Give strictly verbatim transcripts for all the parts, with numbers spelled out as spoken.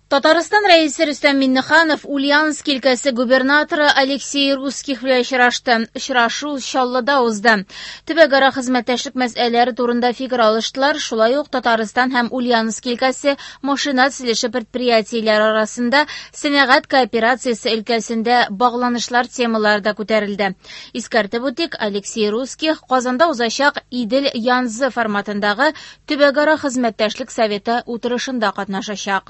Татарстан рәисе Рөстәм Миңнеханов Ульяновск өлкәсе губернаторы Алексей Русских белән очрашты. Очрашу Чаллыда узды. Төбәкара хезмәттәшлек мәсьәләләре турында фикер алыштылар. Шулай ук Татарстан һәм Ульяновск өлкәсе машина төзелеше предприятиеләре арасында сәнәгать кооперациясе өлкәсендә багланышлар темалары да күтәрелде. Искәртеп үтик, Алексей Русских Казанда узачак Идел-Янзы форматындагы Төбәкара хезмәттәшлек советы утырышында катнашачак.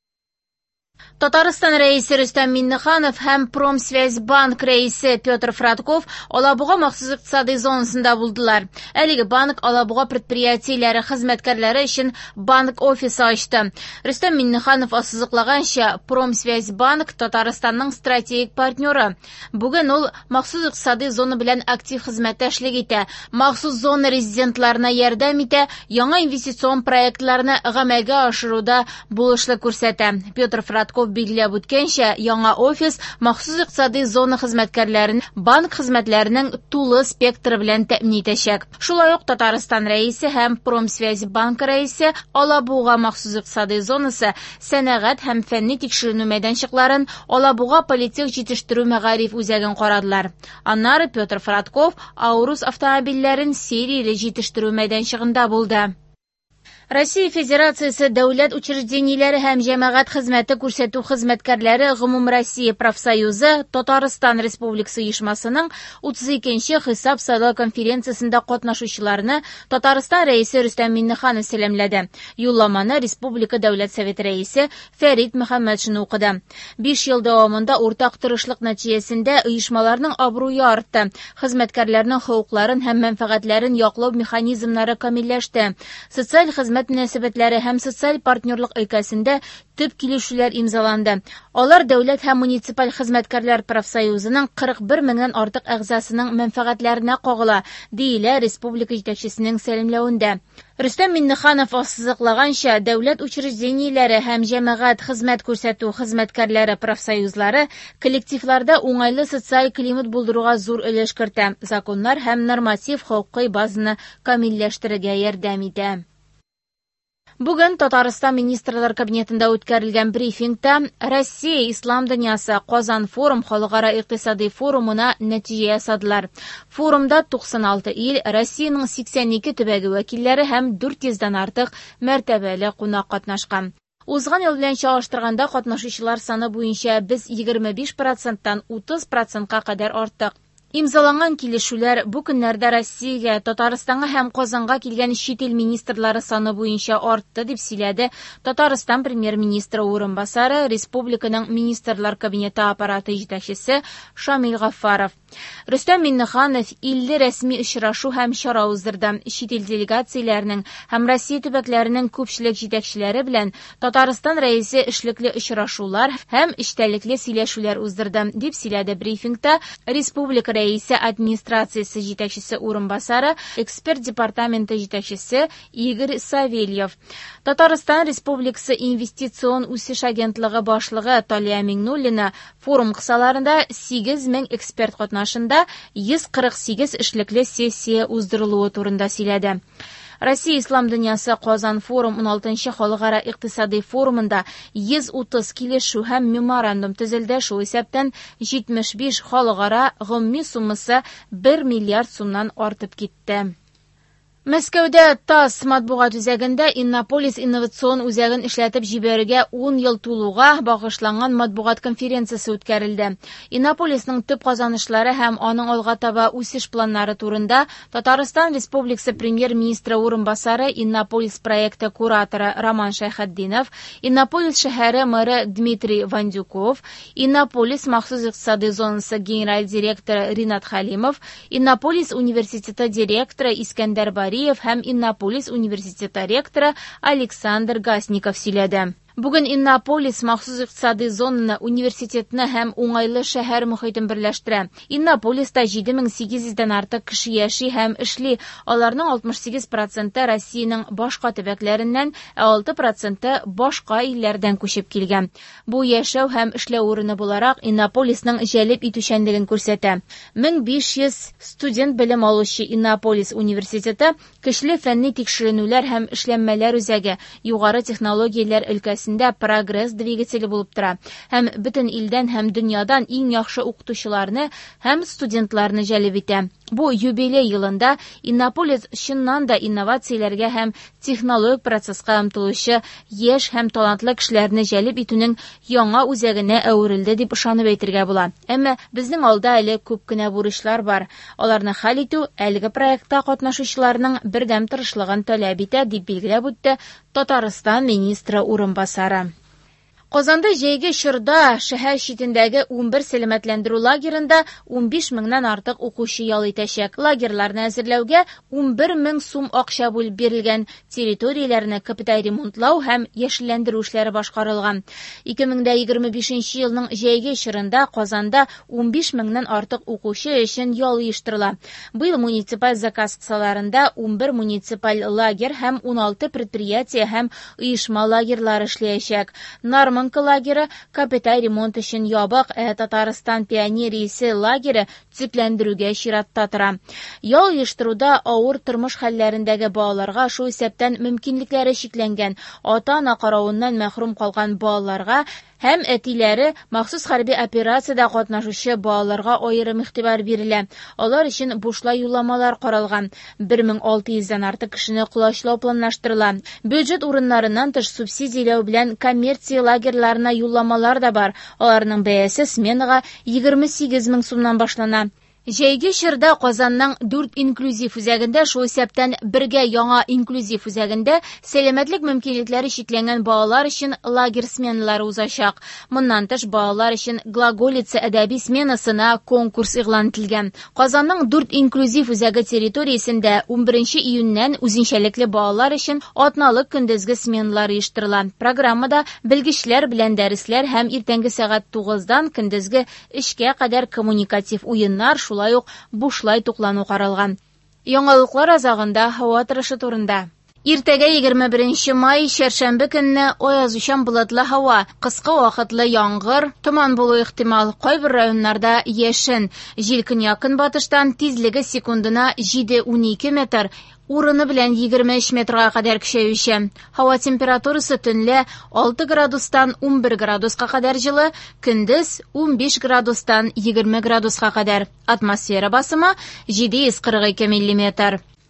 Татарстан рәисе Рөстәм Миңнеханов һәм Промсвязьбанк рәисе Петр Фродков Алабуга махсус икътисади зонасында булдылар. Әлеге банк Алабуга предприятиеләре хезмәткәрләре өчен банк офисы ачты. Рөстәм Миңнеханов ассызыклаганча, Промсвязьбанк Татарстанның стратегик партнеры. Бүген ул махсус икътисади зона белән актив хезмәттәшлек итә, махсус зона резидентларына ярдәм итә, яңа инвестицион проектларны гамәлгә ашыруда булышлык күрсәтә. Петр Фродков билгеләп үткәнчә, яңа офис махсус икътисади зона хезмәткәрләрен банк хезмәтләренең тулы спектры белән тәэмин итәчәк. Шулай ук Татарстан рәисе һәм Промсвязьбанк рәисе Алабуга махсус икътисади зонасы сәнәгать һәм фәнни тикшеренү мәйданчыкларын, Алабуга политик җитештерү мәгариф үзәген карадылар. Аннары Петр Фродков Аурус автомобильләрен серияле җитештерү мәйданчыгында булды. Россия Федерациясе дәүләт учреждениеләре һәм җәмәгать хезмәте күрсәтү хезмәткәрләре Гомумроссия профсоюзы Татарстан Республикасы оешмасының утыз икенче хисап сайлау конференциясендә катнашучыларны Татарстан рәисе Рөстәм Миңнеханов сәламләде. Юлламаны Республика Дәүләт Советы рәисе Фәрит Мөхәммәтшин укыды. Биш ел дәвамында уртак тырышлык нәтиҗәсендә оешмаларның абруе артты, хезмәткәрләрнең хокукларын һәм мәнфәгатьләрен яклау механизмнары камилләште. Социаль хезмәт мөнәсәбәтләре һәм социаль партнерлык өлкәсендә төп килешүләр имзаланды. Алар дәүләт һәм муниципаль хезмәткәрләр профсоюзының кырык бер меңнән артык әгъзасының мәнфәгатьләренә кагыла, диелә республика җитәкчесенең сәламләвендә. Рөстәм Миңнеханов ассызыклаганча, дәүләт учреждениеләре һәм җәмәгать хезмәт күрсәтү хезмәткәрләре профсоюзлары коллективларда уңайлы социаль климат булдыруга зур өлеш кертә, законнар һәм норматив хокукый базаны камилләштерергә ярдәм итә. Бүген Татарстан министрлар кабинетында үткәрелгән брифингта Россия Ислам дөньясы Казан форум халыкара икътисади форумына нәтиҗә ясадылар. Форумда туксан алты ил, Россиянең сиксән ике төбәге вәкилләре һәм дүрт йөздән артык мәртәбәле кунак катнашкан. Узган ел белән чагыштырганда катнашучылар саны буенча без егерме биш проценттан утыз процентка кадәр арттык. Имзаланган килешүләр бу көннәрдә Россиягә, Татарстанга һәм Казанга килгән чит ил министрлары саны буенча артты, дип сөйләде Татарстан премьер-министры урынбасары, республиканың министрлар кабинеты аппараты җитәкчесе Шамил Гафаров. Рөстәм Миңнеханов илле рәсми очрашу һәм чара уздырды. Чит ил делегацияләренең һәм Россия төбәкләренең күпчелек җитәкчеләре белән Татарстан рәисе эшлекле очрашулар һәм эчтәлекле сөйләшүләр уздырды, дип сөйләде брифингта республика рәисе администрациясе җитәкчесе урынбасары, эксперт департаменты җитәкчесе Игорь Савельев. Татарстан Республикасы инвестицион үсеш агентлыгы башлыгы Талия Миңнуллина форум кысаларында сигез мең эксперт катнашында йөз кырык сигез эшлекле сессия уздырылуы турында сөйләде. Россия Ислам дөньясы Казан форум он алтынчы халыкара икътисади форумында йөз утыз килешү һәм меморандум төзелде. Шул исәптән җитмеш биш халыкара гомуми суммасы бер миллиард сумнан артып китте. Мәскәүдә ТАСС матбугат үзәгендә Иннополис инновацион үзәген эшләтеп җибәрүгә ун ел тулуга багышланган матбугат конференциясе үткәрелде. Иннополисның төп казанышлары һәм аның алга таба үсеш планнары турында Татарстан Республикасы премьер-министры урынбасары, Иннополис проекты кураторы Роман Шәйхетдинов, Иннополис шәһәре мэры Дмитрий Вандюков, Иннополис махсус икътисади зонасы генераль директоры Ринат Халимов, Иннополис университеты директоры Искәндәр һәм Иннополис университеты ректоры Александр Гасников сөйләде. Бүген Иннополис махсус икътисади зонаны, университетны һәм уңайлы шәһәр мөхитен берләштерә. Иннополиста җиде мең сигез йөздән артык кеше яши һәм эшли. Аларның алтмыш сигез проценты Россиянең башка төбәкләреннән, ә алты проценты башка илләрдән күчеп килгән. Бу яшәү һәм эшләү урыны буларак Иннополисның җәлеп итүчәнлеген күрсәтә. мең биш йөз студент белем алучы Иннополис университеты көчле фәнни тикшеренүләр һәм эшләнмәләр үзәге, югары технологияләр өлкәсендә өлкәсендә прогресс двигателе булып тора. Һәм бөтен илдән һәм дөньядан иң яхшы укытучыларны һәм студентларны җәлеп итә. Бу юбилей елында Иннополис чыннан да инновацияләргә һәм технологик процесска омтылучы яшь һәм талантлы кешеләрне җәлеп итүнең яңа үзәгенә әверелде дип ышанып әйтергә була. Әмма безнең алда әле күп кенә бурычлар бар. Аларны хәл итү әлеге проектта катнашучыларның бердәм тырышлыгын таләп итә, дип билгеләп үтте Татарстан министры урынбасары. Казанда җәйге чорда шәһәр читендәге унбер сәламәтләндерү лагерында унбиш меңнән артык укучы ял итәчәк. Лагерьларны әзерләүгә унбер мең сум акча бүлеп бирелгән, территорияләрне капиталь ремонтлау һәм яшелләндерү эшләре башкарылган. ике мең егерме бишенче елның җәйге чорында Казанда унбиш меңнән артык укучы өчен ял оештырыла. Быел муниципаль заказ кысаларында унбер муниципаль лагерь һәм уналты предприятие һәм оешма лагерьлары эшләячәк. Нарман лагере капиталь ремонт өчен ябык, ә Татарстан пионериясе лагере төзекләндерүгә чиратта тора. Ял оештыруда авыр тормыш хәлләрендәге балаларга шул исәптән мөмкинлекләре чикләнгән, ата-ана каравыннан мәхрүм калган балаларга һәм әтиләре махсус хәрби операциядә катнашучы балаларга аерым игътибар бирелә. Алар өчен бушлай юлламалар каралган. бер мең алты йөздән артык кешене кулачлау планлаштырыла. Бюджет урыннарыннан тыш субсидияләү белән коммерция лагерьларына юлламалар да бар. Аларның бәясе сменага егерме сигез мең сумнан башлана. Җәйге чорда Казанның дүрт инклюзив үзәгендә шул исәптән бергә яңа инклюзив үзәгендә сәламәтлек мөмкинлекләре чикләнгән балалар өчен лагерь сменалары узачак. Моннан тыш балалар өчен Глаголица әдәби сменасына конкурс игълан ителгән. Казанның дүрт инклюзив үзәге территориясендә унберенче июньнән үзенчәлекле балалар өчен атналык көндезге сменалар оештырыла. Программада белгечләр белән дәресләр һәм иртәнге сәгать тугыздан көндезге өчкә кадәр коммуникатив уеннар, шулай ук бушлай туклану каралган. Яңалыклар азагында һава торышы турында. Иртәгә егерме беренче май чәршәмбе көнне аязучан болытлы һава, кыска вакытлы яңгыр, томан булу ихтимал, кайбер районнарда яшен. Җил көньяк-көнбатыштан тизлеге секундына җиде-унике метр, урыны белән егерме өч метрга кадәр көчәюче. Һава температурасы төнлә алты градустан унбер градуска кадәр җылы, көндез унбиш градустан егерме градуска кадәр. Атмосфера басымы җиде йөз кырык ике миллиметр.